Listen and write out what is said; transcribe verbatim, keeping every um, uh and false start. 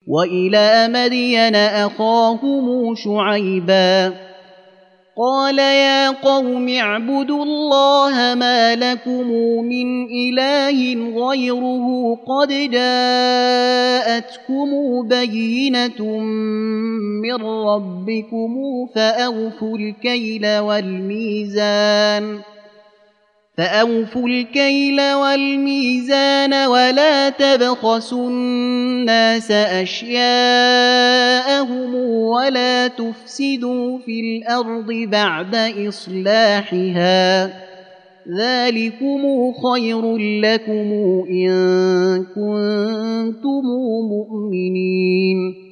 وإلى مدين أخاهم شعيبا قال يا قوم اعبدوا الله ما لكم من إله غيره قد جاءتكم بينة من ربكم فأوفوا الكيل والميزان فأوفوا الكيل والميزان ولا تبخسوا الناس أشياءهم ولا تفسدوا في الأرض بعد إصلاحها ذلكم خير لكم إن كنتم مؤمنين